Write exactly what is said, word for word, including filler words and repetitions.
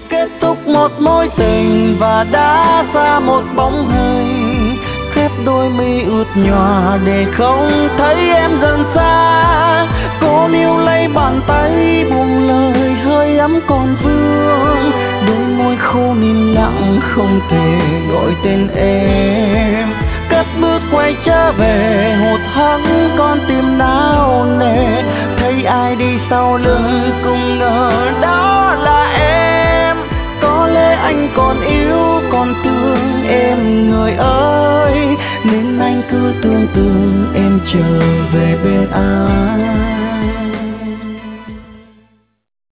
Kết thúc một mối tình và đã xa một bóng hình, khép đôi mi ướt nhòa để không thấy em dần xa. Cô níu lấy bàn tay buông lời hơi ấm còn vương, đôi môi khô nín lặng không thể gọi tên em. Cất bước quay trở về hụt hẫng con tim nao nề, thấy ai đi sau lưng cũng ngờ đó là em. Có lẽ anh còn yêu còn thương em người ơi, nên anh cứ tưởng tượng em trở về bên anh.